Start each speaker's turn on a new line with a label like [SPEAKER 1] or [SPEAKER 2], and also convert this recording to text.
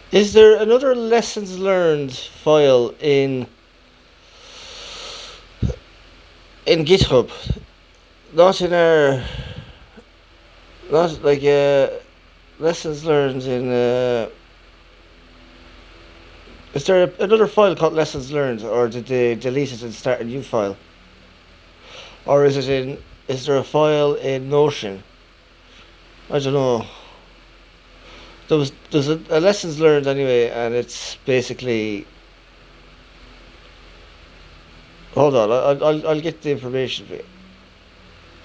[SPEAKER 1] Is there another lessons learned file in GitHub? Not in our, not like lessons learned in. Is there another file called lessons learned, or did they delete it and start a new file, or is it in? Is there a file in Notion? I don't know. There's a lessons learned anyway, and it's basically. Hold on, I'll get the information for you.